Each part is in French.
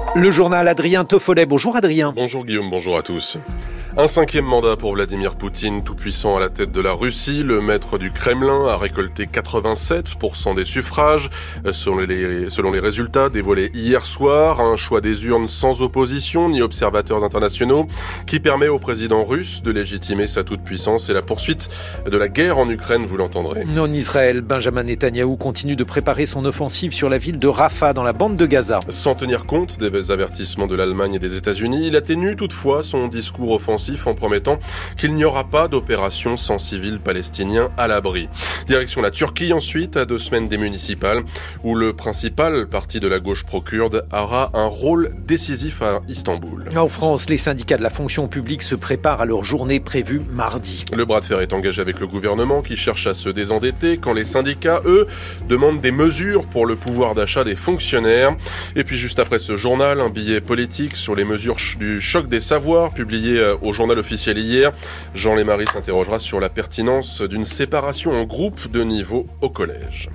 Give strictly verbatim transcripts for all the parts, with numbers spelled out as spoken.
Le journal Adrien Toffolet. Bonjour Adrien. Bonjour Guillaume, bonjour à tous. Un cinquième mandat pour Vladimir Poutine, tout puissant à la tête de la Russie. Le maître du Kremlin a récolté quatre-vingt-sept pour cent des suffrages. Selon les, selon les résultats dévoilés hier soir, un choix des urnes sans opposition ni observateurs internationaux qui permet au président russe de légitimer sa toute-puissance et la poursuite de la guerre en Ukraine, vous l'entendrez. En Israël, Benjamin Netanyahou continue de préparer son offensive sur la ville de Rafah dans la bande de Gaza. Sans tenir compte des avertissements de l'Allemagne et des États-Unis, il atténue toutefois son discours offensif en promettant qu'il n'y aura pas d'opération sans civils palestiniens à l'abri. Direction la Turquie ensuite, à deux semaines des municipales, où le principal parti de la gauche pro-kurde aura un rôle décisif à Istanbul. En France, les syndicats de la fonction publique se préparent à leur journée prévue mardi. Le bras de fer est engagé avec le gouvernement qui cherche à se désendetter quand les syndicats, eux, demandent des mesures pour le pouvoir d'achat des fonctionnaires. Et puis juste après ce journal, un billet politique sur les mesures du choc des savoirs publié au journal officiel hier. Jean Lémarie s'interrogera sur la pertinence d'une séparation en groupe de niveau au collège.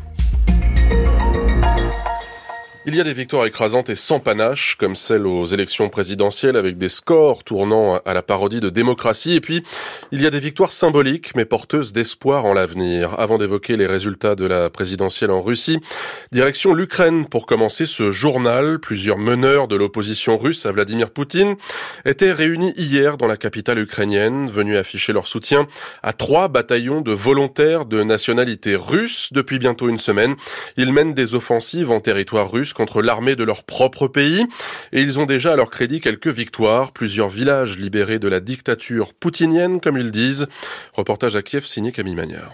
Il y a des victoires écrasantes et sans panache, comme celle aux élections présidentielles avec des scores tournant à la parodie de démocratie. Et puis, il y a des victoires symboliques, mais porteuses d'espoir en l'avenir. Avant d'évoquer les résultats de la présidentielle en Russie, direction l'Ukraine pour commencer ce journal. Plusieurs meneurs de l'opposition russe à Vladimir Poutine étaient réunis hier dans la capitale ukrainienne, venus afficher leur soutien à trois bataillons de volontaires de nationalité russe. Depuis bientôt une semaine, ils mènent des offensives en territoire russe contre l'armée de leur propre pays. Et ils ont déjà à leur crédit quelques victoires. Plusieurs villages libérés de la dictature poutinienne, comme ils disent. Reportage à Kiev signé Camille Magnard.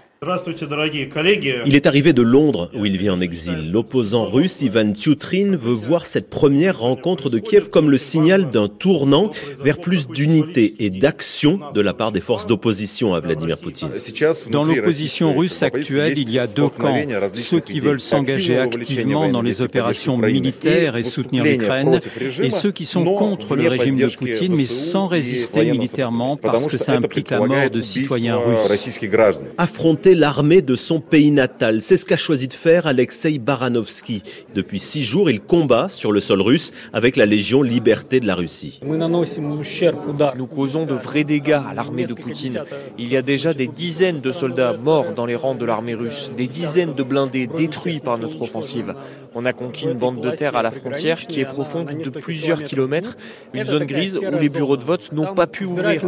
Il est arrivé de Londres, où il vit en exil. L'opposant russe Ivan Tyutrin veut voir cette première rencontre de Kiev comme le signal d'un tournant vers plus d'unité et d'action de la part des forces d'opposition à Vladimir Poutine. Dans l'opposition russe actuelle, il y a deux camps. Ceux qui veulent s'engager activement dans les opérations militaires et soutenir l'Ukraine, et ceux qui sont contre le régime de Poutine, mais sans résister militairement parce que ça implique la mort de citoyens russes. Affronter l'armée de son pays natal, c'est ce qu'a choisi de faire Alexei Baranovski. Depuis six jours, il combat sur le sol russe avec la Légion Liberté de la Russie. Nous causons de vrais dégâts à l'armée de Poutine. Il y a déjà des dizaines de soldats morts dans les rangs de l'armée russe, des dizaines de blindés détruits par notre offensive. On a conquis une bande de terre à la frontière qui est profonde de plusieurs kilomètres, une zone grise où les bureaux de vote n'ont pas pu ouvrir.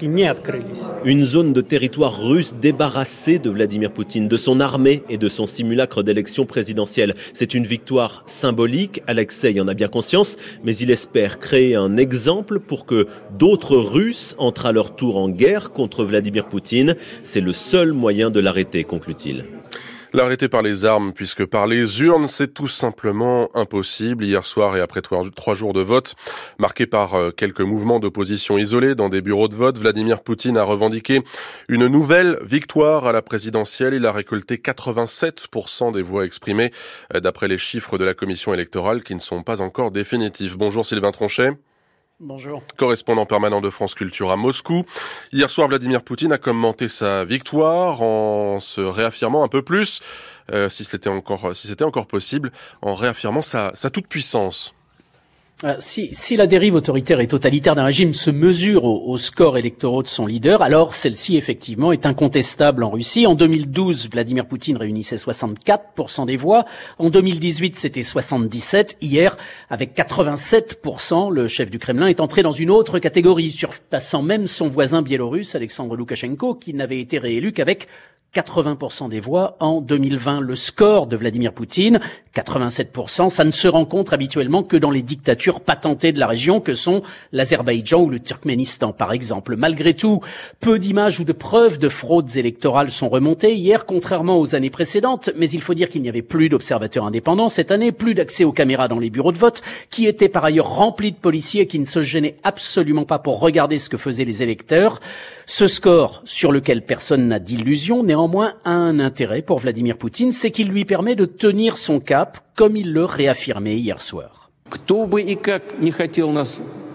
Une zone de territoire russe débarrassée de Vladimir Poutine, de son armée et de son simulacre d'élection présidentielle. C'est une victoire symbolique, Alexei en a bien conscience, mais il espère créer un exemple pour que d'autres Russes entrent à leur tour en guerre contre Vladimir Poutine. C'est le seul moyen de l'arrêter, conclut-il. L'arrêter par les armes, puisque par les urnes, c'est tout simplement impossible. Hier soir et après trois jours de vote, marqués par quelques mouvements d'opposition isolés dans des bureaux de vote, Vladimir Poutine a revendiqué une nouvelle victoire à la présidentielle. Il a récolté quatre-vingt-sept pour cent des voix exprimées, d'après les chiffres de la commission électorale qui ne sont pas encore définitifs. Bonjour Sylvain Tronchet. Bonjour. Correspondant permanent de France Culture à Moscou. Hier soir, Vladimir Poutine a commenté sa victoire en se réaffirmant un peu plus, euh, si c'était encore, si c'était encore possible, en réaffirmant sa, sa toute-puissance. Euh, si, si la dérive autoritaire et totalitaire d'un régime se mesure aux, aux scores électoraux de son leader, alors celle-ci effectivement est incontestable en Russie. En deux mille douze, Vladimir Poutine réunissait soixante-quatre pour cent des voix. En deux mille dix-huit, c'était soixante-dix-sept. Hier, avec quatre-vingt-sept pour cent, le chef du Kremlin est entré dans une autre catégorie, surpassant même son voisin biélorusse, Alexandre Loukachenko, qui n'avait été réélu qu'avec quatre-vingts pour cent des voix en deux mille vingt. Le score de Vladimir Poutine, quatre-vingt-sept pour cent, ça ne se rencontre habituellement que dans les dictatures patentées de la région que sont l'Azerbaïdjan ou le Turkménistan, par exemple. Malgré tout, peu d'images ou de preuves de fraudes électorales sont remontées hier, contrairement aux années précédentes, mais il faut dire qu'il n'y avait plus d'observateurs indépendants cette année, plus d'accès aux caméras dans les bureaux de vote, qui étaient par ailleurs remplis de policiers qui ne se gênaient absolument pas pour regarder ce que faisaient les électeurs. Ce score, sur lequel personne n'a d'illusion, néanmoins a un intérêt pour Vladimir Poutine, c'est qu'il lui permet de tenir son cap, comme il le réaffirmait hier soir.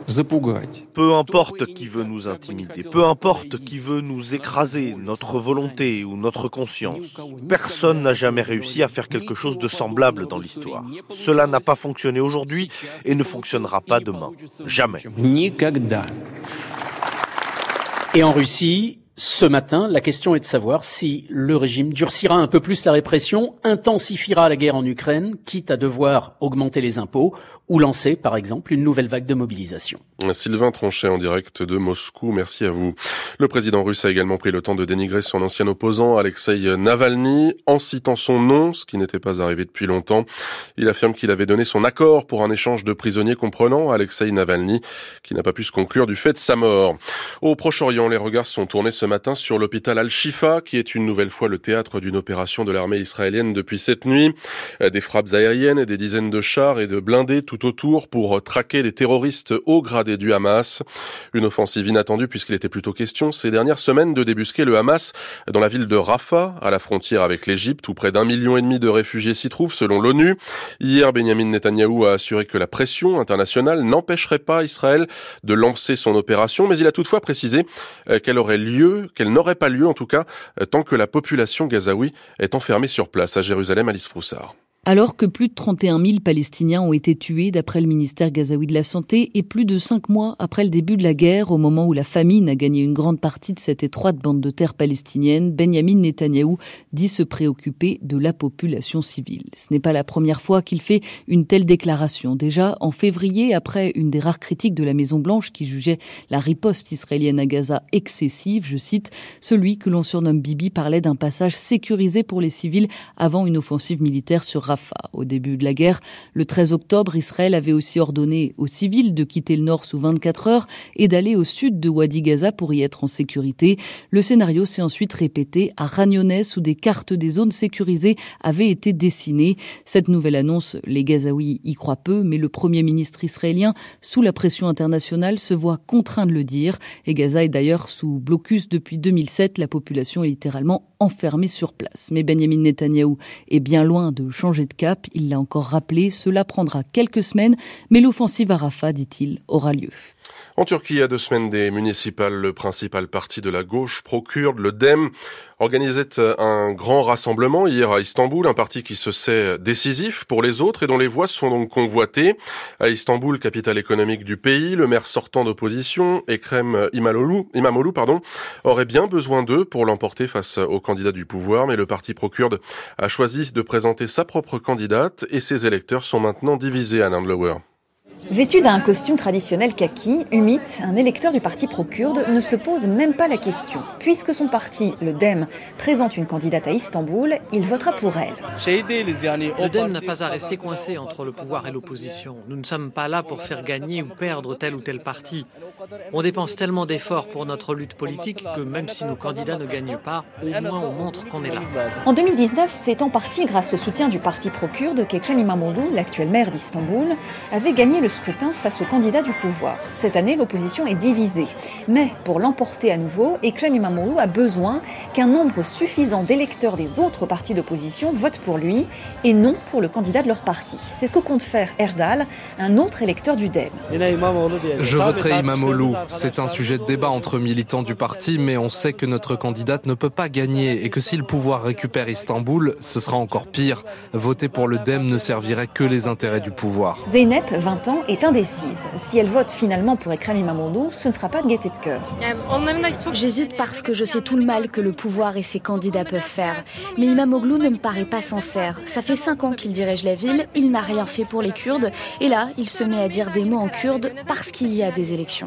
Peu importe qui veut nous intimider, peu importe qui veut nous écraser, notre volonté ou notre conscience. Personne n'a jamais réussi à faire quelque chose de semblable dans l'histoire. Cela n'a pas fonctionné aujourd'hui et ne fonctionnera pas demain. Jamais. Et en Russie, ce matin, la question est de savoir si le régime durcira un peu plus la répression, intensifiera la guerre en Ukraine, quitte à devoir augmenter les impôts ou lancer, par exemple, une nouvelle vague de mobilisation. Sylvain Tronchet en direct de Moscou, merci à vous. Le président russe a également pris le temps de dénigrer son ancien opposant, Alexeï Navalny, en citant son nom, ce qui n'était pas arrivé depuis longtemps. Il affirme qu'il avait donné son accord pour un échange de prisonniers comprenant Alexeï Navalny, qui n'a pas pu se conclure du fait de sa mort. Au Proche-Orient, les regards sont tournés ce matin sur l'hôpital Al-Shifa, qui est une nouvelle fois le théâtre d'une opération de l'armée israélienne depuis cette nuit. Des frappes aériennes et des dizaines de chars et de blindés tout autour pour traquer les terroristes haut gradés du Hamas. Une offensive inattendue puisqu'il était plutôt question ces dernières semaines de débusquer le Hamas dans la ville de Rafah, à la frontière avec l'Égypte, où près d'un million et demi de réfugiés s'y trouvent selon l'ONU. Hier, Benyamin Netanyahou a assuré que la pression internationale n'empêcherait pas Israël de lancer son opération, mais il a toutefois précisé qu'elle aurait lieu, qu'elle n'aurait pas lieu en tout cas, tant que la population gazaoui est enfermée sur place à Jérusalem. Alice Froussard. Alors que plus de trente et un mille Palestiniens ont été tués d'après le ministère gazaoui de la Santé et plus de cinq mois après le début de la guerre, au moment où la famine a gagné une grande partie de cette étroite bande de terre palestinienne, Benyamin Netanyahou dit se préoccuper de la population civile. Ce n'est pas la première fois qu'il fait une telle déclaration. Déjà en février, après une des rares critiques de la Maison-Blanche qui jugeait la riposte israélienne à Gaza excessive, je cite, celui que l'on surnomme Bibi parlait d'un passage sécurisé pour les civils avant une offensive militaire sur Rafah. Au début de la guerre, le treize octobre, Israël avait aussi ordonné aux civils de quitter le nord sous vingt-quatre heures et d'aller au sud de Wadi Gaza pour y être en sécurité. Le scénario s'est ensuite répété à Ragnones où des cartes des zones sécurisées avaient été dessinées. Cette nouvelle annonce, les Gazaouis y croient peu, mais le Premier ministre israélien, sous la pression internationale, se voit contraint de le dire. Et Gaza est d'ailleurs sous blocus depuis deux mille sept. La population est littéralement enfermée sur place. Mais Benyamin Netanyahou est bien loin de changer de cap, il l'a encore rappelé, cela prendra quelques semaines, mais l'offensive à Rafah, dit-il, aura lieu. En Turquie, il y a deux semaines des municipales, le principal parti de la gauche pro-kurde, le D E M, organisait un grand rassemblement hier à Istanbul, un parti qui se sait décisif pour les autres et dont les voix sont donc convoitées. À Istanbul, capitale économique du pays, le maire sortant d'opposition, Ekrem İmamoğlu, İmamoğlu, pardon, aurait bien besoin d'eux pour l'emporter face au candidat du pouvoir, mais le parti pro-kurde a choisi de présenter sa propre candidate et ses électeurs sont maintenant divisés à Nandlower. Vêtu d'un costume traditionnel kaki, Ümit, un électeur du parti pro-kurde, ne se pose même pas la question. Puisque son parti, le D E M, présente une candidate à Istanbul, il votera pour elle. Le D E M n'a pas à rester coincé entre le pouvoir et l'opposition. Nous ne sommes pas là pour faire gagner ou perdre tel ou tel parti. On dépense tellement d'efforts pour notre lutte politique que même si nos candidats ne gagnent pas, au moins on montre qu'on est là. En deux mille dix-neuf, c'est en partie grâce au soutien du parti pro-kurde qu'Ekrem İmamoğlu, l'actuel maire d'Istanbul, avait gagné le scrutin face au candidat du pouvoir. Cette année, l'opposition est divisée. Mais pour l'emporter à nouveau, Ekrem İmamoğlu a besoin qu'un nombre suffisant d'électeurs des autres partis d'opposition votent pour lui et non pour le candidat de leur parti. C'est ce que compte faire Erdal, un autre électeur du D E M. Je voterai İmamoğlu. C'est un sujet de débat entre militants du parti, mais on sait que notre candidate ne peut pas gagner et que si le pouvoir récupère Istanbul, ce sera encore pire. Voter pour le D E M ne servirait que les intérêts du pouvoir. Zeynep, vingt ans, est indécise. Si elle vote finalement pour Ekrem İmamoğlu, ce ne sera pas de gaieté de cœur. J'hésite parce que je sais tout le mal que le pouvoir et ses candidats peuvent faire. Mais İmamoğlu ne me paraît pas sincère. Ça fait cinq ans qu'il dirige la ville, il n'a rien fait pour les Kurdes. Et là, il se met à dire des mots en kurde parce qu'il y a des élections.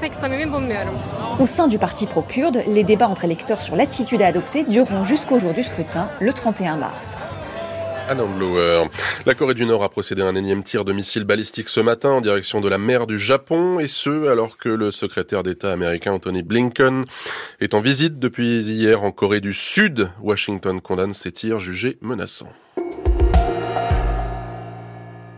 Au sein du parti pro-kurde, les débats entre électeurs sur l'attitude à adopter dureront jusqu'au jour du scrutin, le trente et un mars. À Nandlower. La Corée du Nord a procédé à un énième tir de missiles balistiques ce matin en direction de la mer du Japon, et ce, alors que le secrétaire d'État américain Anthony Blinken est en visite depuis hier en Corée du Sud. Washington condamne ces tirs jugés menaçants.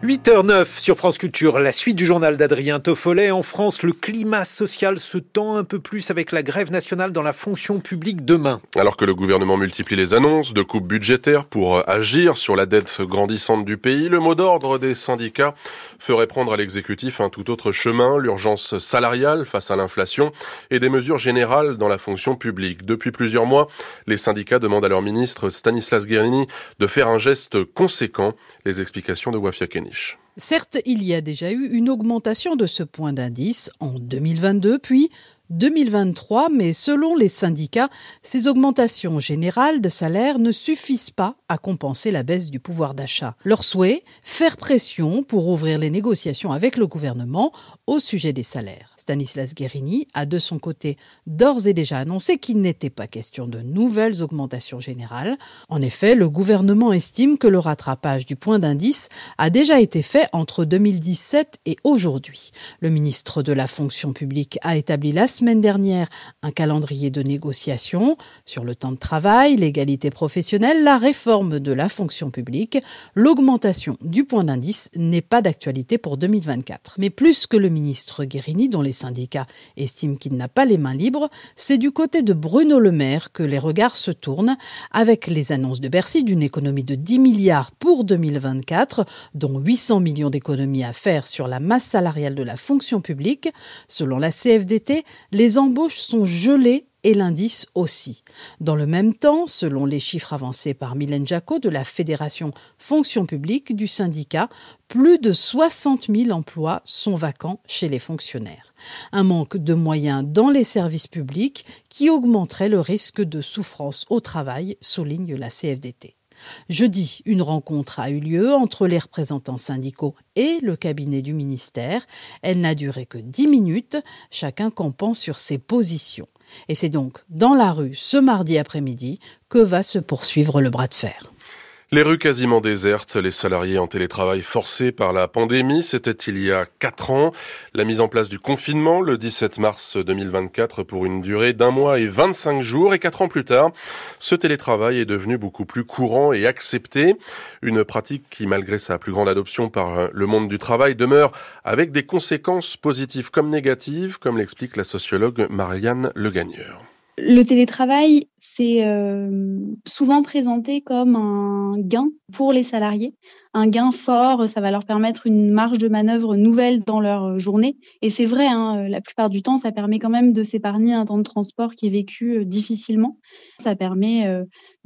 huit heures neuf sur France Culture, la suite du journal d'Adrien Toffolet. En France, le climat social se tend un peu plus avec la grève nationale dans la fonction publique demain. Alors que le gouvernement multiplie les annonces de coupes budgétaires pour agir sur la dette grandissante du pays, le mot d'ordre des syndicats ferait prendre à l'exécutif un tout autre chemin, l'urgence salariale face à l'inflation et des mesures générales dans la fonction publique. Depuis plusieurs mois, les syndicats demandent à leur ministre Stanislas Guerini de faire un geste conséquent. Les explications de Wafia Kenich. Certes, il y a déjà eu une augmentation de ce point d'indice en deux mille vingt-deux, puis deux mille vingt-trois, mais selon les syndicats, ces augmentations générales de salaire ne suffisent pas à compenser la baisse du pouvoir d'achat. Leur souhait, faire pression pour ouvrir les négociations avec le gouvernement au sujet des salaires. Stanislas Guerini a de son côté d'ores et déjà annoncé qu'il n'était pas question de nouvelles augmentations générales. En effet, le gouvernement estime que le rattrapage du point d'indice a déjà été fait entre deux mille dix-sept et aujourd'hui. Le ministre de la fonction publique a établi la semaine dernière un calendrier de négociations sur le temps de travail, l'égalité professionnelle, la réforme de la fonction publique. L'augmentation du point d'indice n'est pas d'actualité pour deux mille vingt-quatre. Mais plus que le ministre Guerini, dont les syndicats estiment qu'il n'a pas les mains libres, c'est du côté de Bruno Le Maire que les regards se tournent avec les annonces de Bercy d'une économie de dix milliards pour deux mille vingt-quatre, dont huit cents millions d'économies à faire sur la masse salariale de la fonction publique. Selon la C F D T, les embauches sont gelées et l'indice aussi. Dans le même temps, selon les chiffres avancés par Mylène Jacot de la Fédération Fonction publique du syndicat, plus de soixante mille emplois sont vacants chez les fonctionnaires. Un manque de moyens dans les services publics qui augmenterait le risque de souffrance au travail, souligne la C F D T. Jeudi, une rencontre a eu lieu entre les représentants syndicaux et le cabinet du ministère. Elle n'a duré que dix minutes, chacun campant sur ses positions. Et c'est donc dans la rue ce mardi après-midi que va se poursuivre le bras de fer. Les rues quasiment désertes, les salariés en télétravail forcés par la pandémie, c'était il y a quatre ans. La mise en place du confinement le dix-sept mars deux mille vingt-quatre pour une durée d'un mois et vingt-cinq jours. Et quatre ans plus tard, ce télétravail est devenu beaucoup plus courant et accepté. Une pratique qui, malgré sa plus grande adoption par le monde du travail, demeure avec des conséquences positives comme négatives, comme l'explique la sociologue Marianne Legagneur. Le télétravail, c'est euh, souvent présenté comme un gain pour les salariés, un gain fort, ça va leur permettre une marge de manœuvre nouvelle dans leur journée. Et c'est vrai, hein, la plupart du temps, ça permet quand même de s'épargner un temps de transport qui est vécu euh, difficilement. Ça permet euh,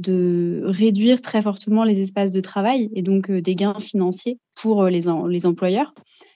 de réduire très fortement les espaces de travail et donc euh, des gains financiers pour euh, les, en- les employeurs.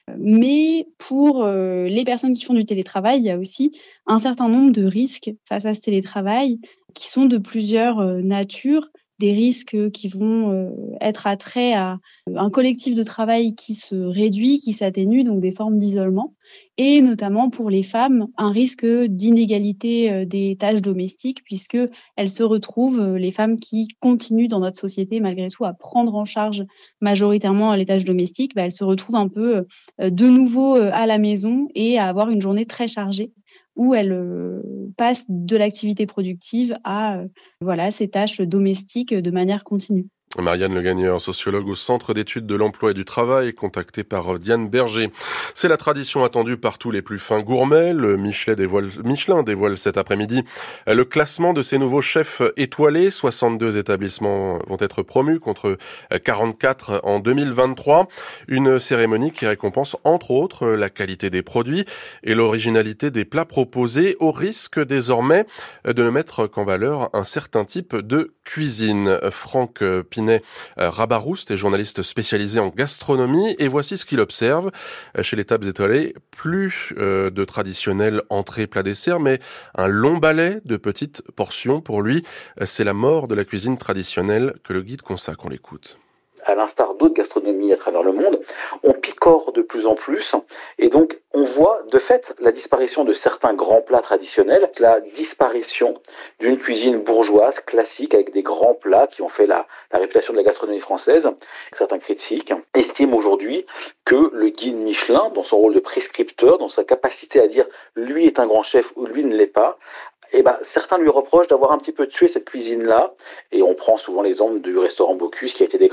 Mais pour euh, les personnes qui font du télétravail, il y a aussi un certain nombre de risques face à ce télétravail qui sont de plusieurs euh, natures. Des risques qui vont euh, être attraits à un collectif de travail qui se réduit, qui s'atténue, donc des formes d'isolement. Et notamment pour les femmes, un risque d'inégalité euh, des tâches domestiques, puisqu'elles se retrouvent, euh, les femmes qui continuent dans notre société malgré tout à prendre en charge majoritairement les tâches domestiques, bah, elles se retrouvent un peu euh, de nouveau euh, à la maison et à avoir une journée très chargée, où elle euh, passe de l'activité productive à euh, voilà, ces tâches domestiques de manière continue. Marianne Legagneur, sociologue au Centre d'études de l'emploi et du travail, contactée par Diane Berger. C'est la tradition attendue par tous les plus fins gourmets. Le Michelin dévoile, Michelin dévoile cet après-midi le classement de ses nouveaux chefs étoilés. soixante-deux établissements vont être promus contre quarante-quatre en deux mille vingt-trois. Une cérémonie qui récompense entre autres la qualité des produits et l'originalité des plats proposés, au risque désormais de ne mettre qu'en valeur un certain type de cuisine. Franck Pinet Rabaroust est journaliste spécialisé en gastronomie et voici ce qu'il observe. Chez les tables étoilées, plus euh, de traditionnels entrées, plats, desserts, mais un long balai de petites portions. Pour lui, c'est la mort de la cuisine traditionnelle que le guide consacre. On l'écoute. À l'instar d'autres gastronomies à travers le monde, on picore de plus en plus et donc on voit de fait la disparition de certains grands plats traditionnels, la disparition d'une cuisine bourgeoise classique avec des grands plats qui ont fait la, la réputation de la gastronomie française. Certains critiques estiment aujourd'hui que le guide Michelin, dans son rôle de prescripteur, dans sa capacité à dire lui est un grand chef ou lui ne l'est pas, eh ben, certains lui reprochent d'avoir un petit peu tué cette cuisine-là. Et on prend souvent l'exemple du restaurant Bocuse qui a été dégradé il y a quelques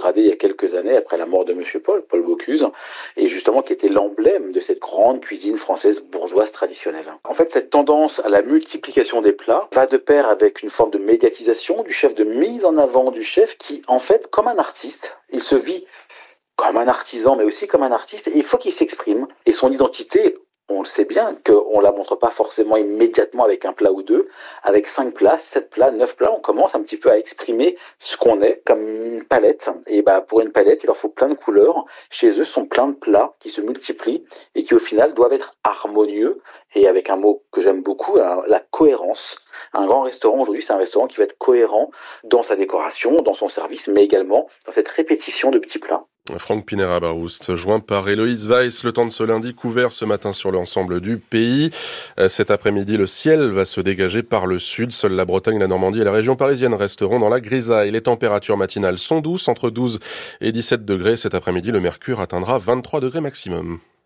quelques années après la mort de Monsieur Paul, Paul Bocuse, et justement qui était l'emblème de cette grande cuisine française bourgeoise traditionnelle. En fait, cette tendance à la multiplication des plats va de pair avec une forme de médiatisation du chef, de mise en avant du chef qui, en fait, comme un artiste, il se vit comme un artisan, mais aussi comme un artiste, et il faut qu'il s'exprime. Et son identité, on le sait bien, qu'on ne la montre pas forcément immédiatement avec un plat ou deux. Avec cinq plats, sept plats, neuf plats, on commence un petit peu à exprimer ce qu'on est comme une palette. Et bah, pour une palette, il leur faut plein de couleurs. Chez eux, ce sont plein de plats qui se multiplient et qui au final doivent être harmonieux. Et avec un mot que j'aime beaucoup, la cohérence. Un grand restaurant aujourd'hui, c'est un restaurant qui va être cohérent dans sa décoration, dans son service, mais également dans cette répétition de petits plats. Franck Pinera-Baroust, joint par Héloïse Weiss. Le temps de ce lundi couvert ce matin sur l'ensemble du pays. Cet après-midi, le ciel va se dégager par le sud. Seule la Bretagne, la Normandie et la région parisienne resteront dans la grisaille. Les températures matinales sont douces, entre douze et dix-sept degrés. Cet après-midi, le mercure atteindra vingt-trois degrés maximum.